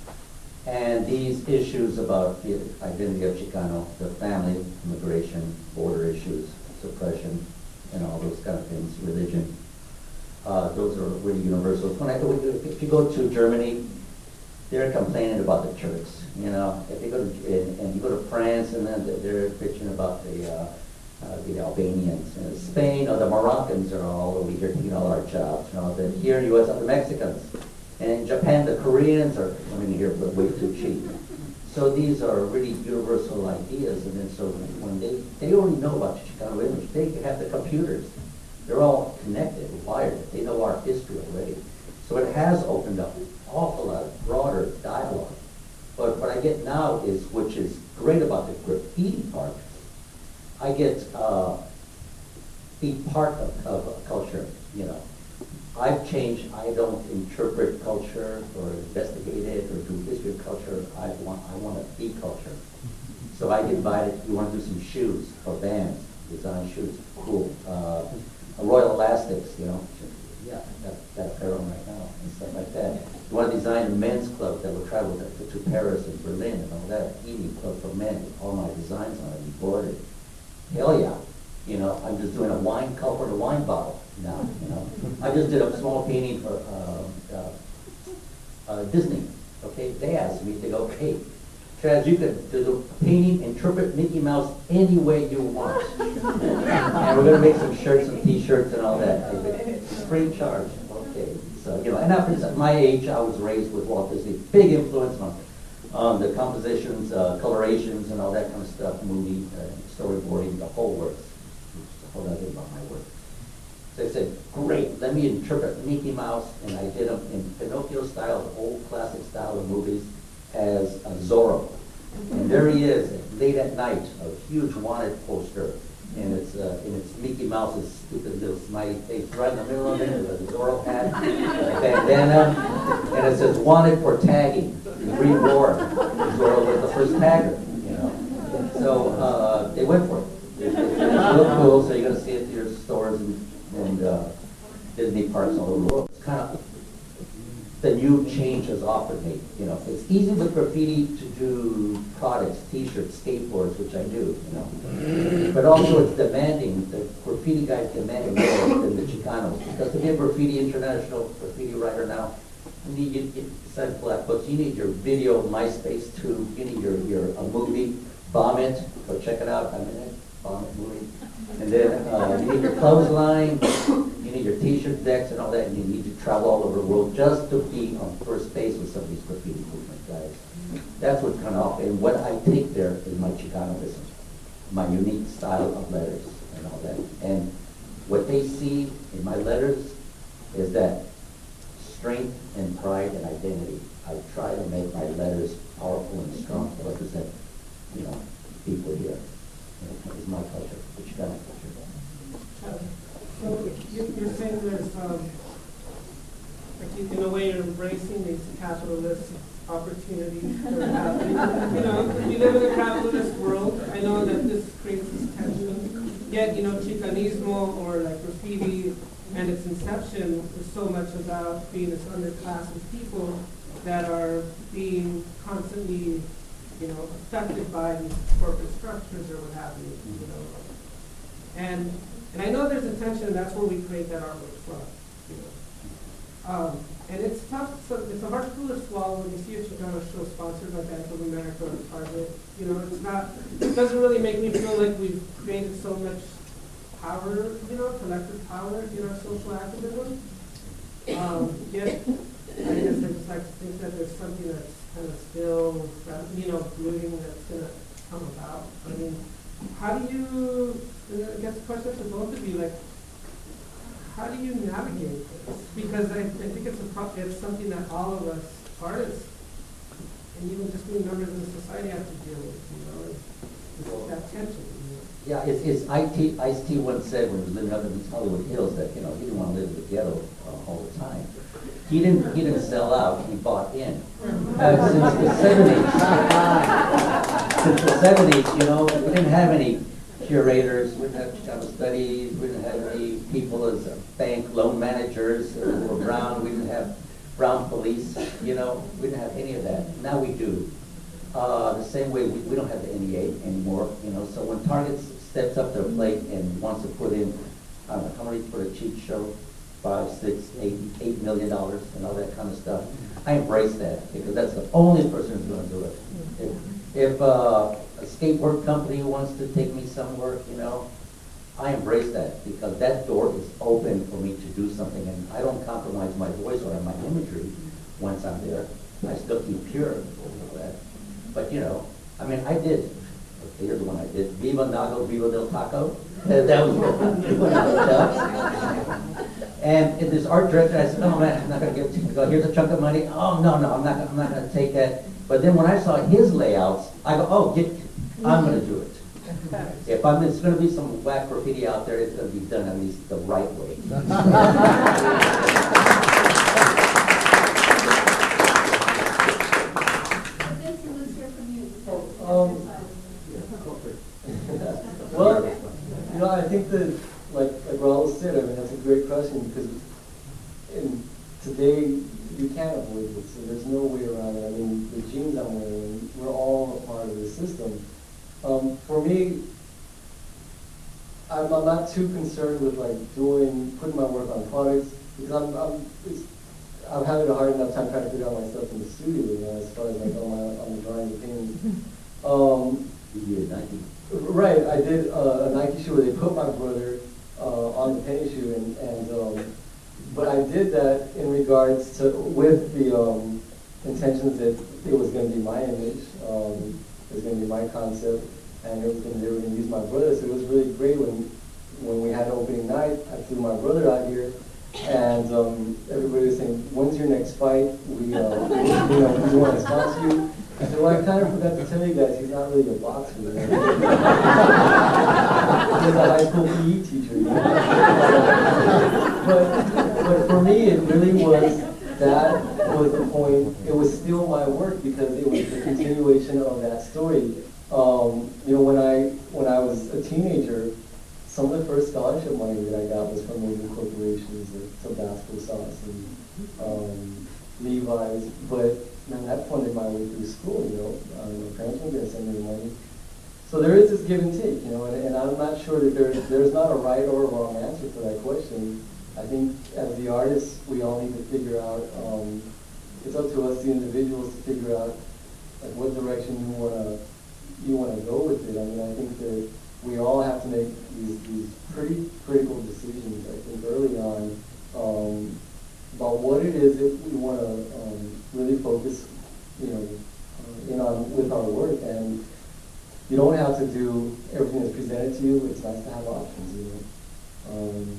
and these issues about the identity of Chicano, the family, immigration, border issues, suppression, and all those kind of things, religion, uh, those are really universal. When I go, if you go to Germany, they're complaining about the Turks, you know. If you go to, and, and you go to France, and then they're bitching about the uh, uh, the Albanians. And Spain, or the Moroccans are all over here taking all our jobs. You know, that here in the U S are the Mexicans. And in Japan, the Koreans are coming here but way too cheap. So these are really universal ideas. And then so when they, they already know about the Chicano image, they have the computers. They're all connected, wired. They know our history already. So it has opened up an awful lot of broader dialogue. But what I get now is, which is great about the graffiti part, I get uh, be part of, of a culture, you know. I've changed. I don't interpret culture or investigate it or do history of culture. I want I want to be culture. So I get invited. You want to do some shoes for bands, design shoes. Cool. Uh, Royal Elastics, you know. Yeah, that, that apparel right now and stuff like that. You want to design a men's club that will travel to, to Paris and Berlin and all that. Evening club for men with all my designs on it embroidered. Hell yeah. You know, I'm just doing a wine cup or a wine bottle now, you know. I just did a small painting for uh, uh, uh, Disney, okay? They asked me to go, hey, Chaz, you can do the painting, interpret Mickey Mouse any way you want. And we're going to make some shirts and T-shirts and all that. I said, free charge, okay. So, you know, and after at my age, I was raised with Walt Disney. Big influence on um, the compositions, uh, colorations, and all that kind of stuff, movie, uh, storyboarding, the whole works. What I did about my work. So I said, great, let me interpret Mickey Mouse, and I did them in Pinocchio style, the old classic style of movies, as a Zorro. And there he is, late at night, a huge wanted poster, and it's uh, and it's Mickey Mouse's stupid little smiley face right in the middle of it, with a Zorro hat, a bandana, and it says, wanted for tagging, reborn. Zorro was the first tagger, you know. So uh, they went for it. It's real cool, so you're going to see it in your stores and, and uh, Disney parks all over the world. It's kind of the new new change has offered me. You know, it's easy with graffiti to do products, T-shirts, skateboards, which I do. You know, but also it's demanding. The graffiti guys demand more than the Chicanos, because to be a graffiti international graffiti writer now, you need you, you, besides black books, you need your video, MySpace too. You need your your a movie, Bomb It. Go check it out. I'm in it. Bomb It movie. And then uh, you need your clothesline. You need your T-shirt decks and all that, and you need to travel all over the world just to be on first base with some of these graffiti movement guys. That's what's kind of off. And what I take there is my Chicanoism, my unique style of letters and all that. And what they see in my letters is that strength and pride and identity. I try to make my letters powerful and strong to represent, you know, people here. And it's my culture, the Chicano culture. So you- you're saying there's, um, like you- in a way you're embracing these capitalist opportunities that are happening. You know, we live in a capitalist world. I know that this creates this tension. Yet, you know, Chicanismo or like graffiti and its inception was so much about being this underclass of people that are being constantly, you know, affected by these corporate structures or what have you, you know. And and I know there's a tension, and that's where we create that artwork from, you know. Um, and it's tough, so it's a hard pill to swallow when you see a Chicano show sponsored by Bank of America or Target. You know, it's not, it doesn't really make me feel like we've created so much power, you know, collective power in our social activism. Um, yet, I guess I just like to think that there's something that's kind of still, you know, brooding that's going to come about. I mean, how do you, I guess the question to both of you, like, how do you navigate this? Because I, I think it's a pro it's something that all of us artists, and even just being members of the society, have to deal with, you know, is that tension. You know? Yeah, it's, it's I T, Ice-T once said when he was living up in these Hollywood Hills that, you know, he didn't want to live in the ghetto uh, all the time. He didn't, he didn't sell out, he bought in. Uh, since the seventies, since the seventies, you know, we didn't have any curators, we didn't have Chicano studies, we didn't have any people as uh, bank loan managers uh, or Brown, we didn't have Brown police, you know, we didn't have any of that. Now we do. Uh, the same way we, we don't have the N E A anymore, you know, so when Target steps up to the plate and wants to put in, I don't know, how many for a cheap show? Five, six, eight, eight million dollars and all that kind of stuff. I embrace that because that's the only person who's going to do it. If, if uh, a skateboard company wants to take me somewhere, you know, I embrace that because that door is open for me to do something, and I don't compromise my voice or my imagery once I'm there. I still keep pure and all that. But you know, I mean, I did. Here's the one I did. Viva Nago, Viva Del Taco. That was one I looked up. And in this art director, I said, "Oh man, I'm not going to give it to you. Go, here's a chunk of money." "Oh no, no, I'm not. I'm not going to take that." But then when I saw his layouts, I go, "Oh, get, I'm going to do it." If I'm, it's going to be some whack graffiti out there, it's going to be done at least the right way. Um, well, you know, I think that, like, like Raul said, I mean, that's a great question because in today you can't avoid this. So there's no way around it. I mean, the jeans I'm wearing, we're all a part of the system. Um, for me, I'm, I'm not too concerned with like doing, putting my work on products because I'm, I'm, it's, I'm having a hard enough time trying to figure out my stuff in the studio, you know, as far as like all my, on the drawing the paintings. Um, You did Nike. Right, I did uh, a Nike shoe where they put my brother uh, on the penny shoe, and, and um, but I did that in regards to with the um, intentions that it was going to be my image, um, it was going to be my concept, and it was going to, they were going to use my brother. So it was really great when when we had opening night. I flew my brother out here, and um, everybody was saying, "When's your next fight? We, uh, we you know, we want to sponsor you." I said, "Well, I kind of forgot to tell you guys, he's not really a boxer. You know? He's a high school P E teacher." You know? but, but for me, it really was, that was the point. It was still my work because it was the continuation of that story. Um, you know, when I, when I was a teenager, some of the first scholarship money that I got was from major corporations like Tabasco sauce and um, Lee Levi's, but man, that funded my way through school, you know. Um, my parents weren't going to send me the money. So there is this give and take, you know, and, and I'm not sure that there's, there's not a right or a wrong answer to that question. I think as the artists, we all need to figure out, um, it's up to us, the individuals, to figure out like what direction you want to you want to go with it. I mean, I think that we all have to make these, these pretty critical decisions, I think, early on, um, about what it is that we want to um, really focus, you know, uh, in on with our work. And you don't have to do everything that's presented to you. It's nice to have options, you know. Um,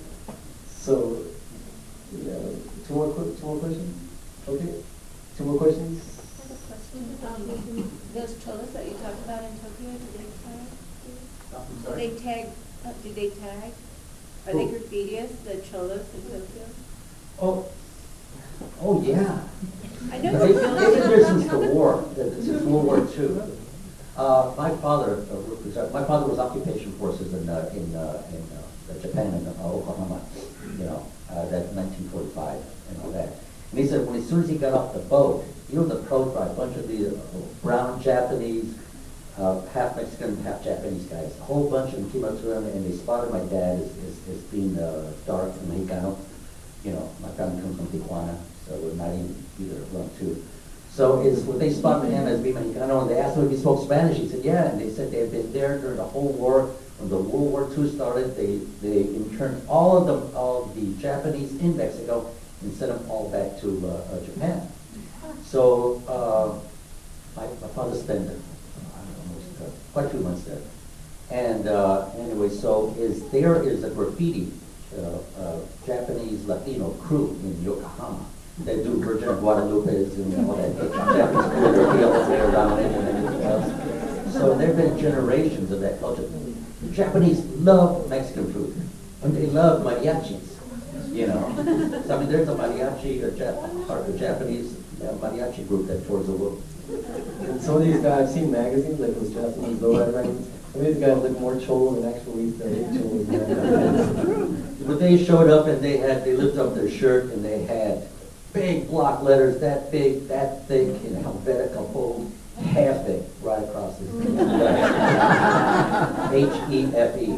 so, yeah, two more, qu two more questions? Okay, two more questions? I have a question. Um, those cholas that you talked about in Tokyo, do they tag? I'm Do sorry? they tag, uh, do they tag? Are they graffitists, the cholas in Tokyo? Oh, oh, yeah. I know. They- They've been there since the war, since World War Two. Uh, my father, uh, was- uh, my father was occupation forces in, uh, in, uh, in uh, Japan, in uh, Oklahoma, you know, uh, that nineteen forty-five and all that. And he said when as soon as he got off the boat, he was approached by a bunch of the uh, brown Japanese, uh, half Mexican, half Japanese guys. A whole bunch of them came up to him and they spotted my dad as, as, as being uh, dark and Mexicano. You know, my family comes from Tijuana, so we're not even either one too. So is when they spotted him as being Mexicano and they asked him if he spoke Spanish, he said yeah, and they said they had been there during the whole war. When the World War Two started, they, they interned all of the all of the Japanese in Mexico and sent them all back to uh, uh, Japan. So uh, my, my father spent uh, I don't know, uh, quite a few months there. And uh, anyway, so is there is a graffiti uh, uh, Japanese Latino crew in Yokohama that do Virgin of Guadalupe and all that Japanese crew, their heels there around it and everything else. So there have been generations of that culture. The Japanese love Mexican food, and they love mariachis, you know. So I mean, there's a mariachi, a, Jap part of the Japanese uh, mariachi group that tours the world. And some of these guys, I've seen magazines like those Japanese lowrider magazines. Some of these guys look more cholo than actually they're cholos. But they showed up and they had, they lifted up their shirt and they had big block letters that big, that thick, in alphabetical bold, half thick, right across his H E F E.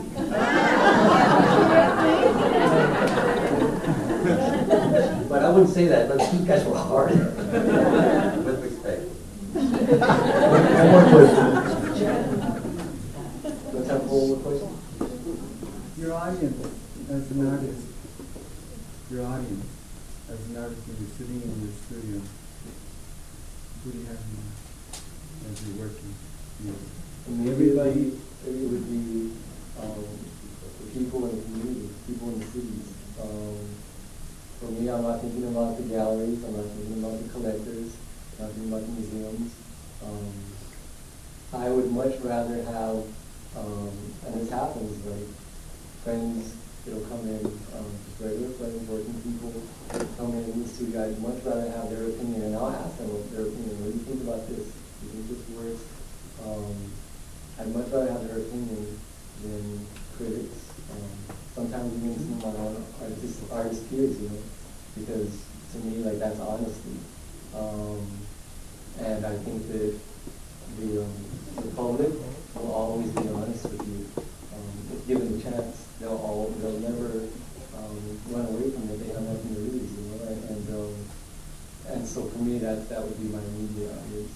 But I wouldn't say that, but these guys were hard, with respect. One more question. Let's have one more question. Your audience as an artist, your audience as an artist when you're sitting in your studio, who do you have in mind as you're working? And everybody, it would be um, the people in the community, people in the cities. Um, for me, I'm not thinking about the galleries, I'm not thinking about the collectors, I'm not thinking about the museums. Um, I would much rather have, um, and this happens, like friends, it'll come in, um, just regular friends, working people, come in in the studio. I'd much rather have their opinion, and I'll ask them what their opinion. What do you think about this? Do you think this works? Um, I'd much rather have their opinion than critics. Um, sometimes even some of my own artist, artist peers, you know, because to me, like, that's honesty. Um, and I think that the, um, the public will always be honest with you, um, if given the chance. They'll all, they'll never um, run away from it. They have nothing to lose, you know. And and, um, and so for me, that that would be my immediate audience.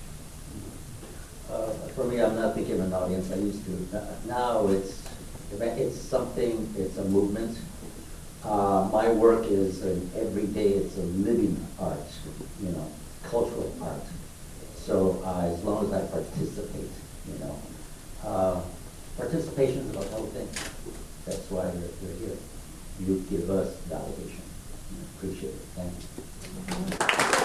Uh, for me, I'm not thinking of an audience. I used to. Now it's it's something. It's a movement. Uh, my work is an everyday. It's a living art. You know, cultural art. So uh, as long as I participate, you know, uh, participation is about the whole thing. That's why we're, we're here. You give us validation. Appreciate it. Thank you.